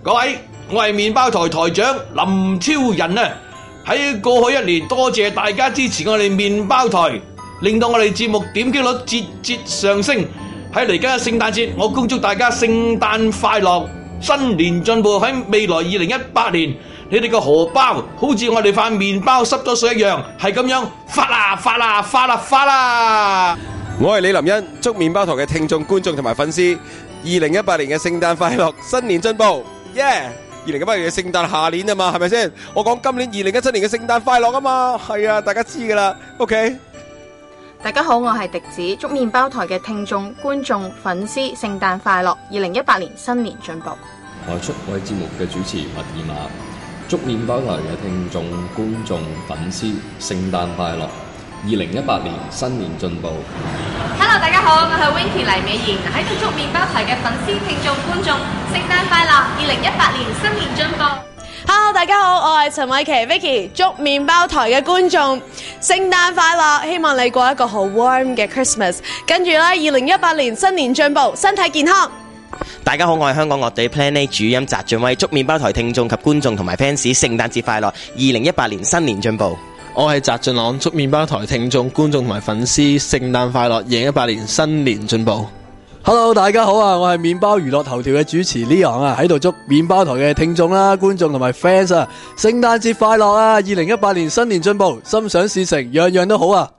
各位，我係麵包台台長林超人啊！喺過去一年，多謝大家支持我哋麵包台，令到我哋節目點擊率節節上升。喺嚟緊嘅聖誕節，我恭祝大家聖誕快樂，新年進步。喺未來2018年，你哋個荷包好似我哋塊麵包濕咗水一樣，係咁樣發啦發啦發啦發啦！ 我係李林欣，祝麵包台嘅聽眾、觀眾同埋粉絲2018年嘅聖誕快樂，新年進步，耶！2018年嘅聖誕下年啊嘛，係咪先？我講今年2017年嘅聖誕快樂啊嘛，係啊，大家知噶啦 ，OK。 大家好，我係迪子，祝麵包台嘅聽眾、觀眾、粉絲聖誕快樂，2018年新年進步。 我係出位節目嘅主持麥爾馬，祝麵包台嘅聽眾、觀眾、粉絲聖誕快樂，2018年新年進步。 Hello， 大家好，我係 Winky 黎美賢，喺度祝麵包台嘅粉絲、聽眾、觀眾聖誕快樂，2018年新年進步。 Hello， 大家好，我係陳偉琪 Vicky， 祝麵包台嘅觀眾聖誕快樂，希望你過一個好 warm 嘅 Christmas， 跟住咧2018年新年進步，身體健康。 大家好，我係香港樂隊 Plan A 主音翟俊威，祝麵包台聽眾及觀眾同埋 fans 聖誕節快樂，2018年新年進步。 我係翟俊朗，祝麵包台聽眾、觀眾同埋粉絲聖誕快樂，2018年新年進步。 Hello， 大家好啊！我係麵包娛樂頭條嘅主持 Leon 啊，喺度祝麵包台嘅聽眾啦、觀眾同埋 fans 啊，聖誕節快樂啊！2018年新年進步，心想事成，樣樣都好啊！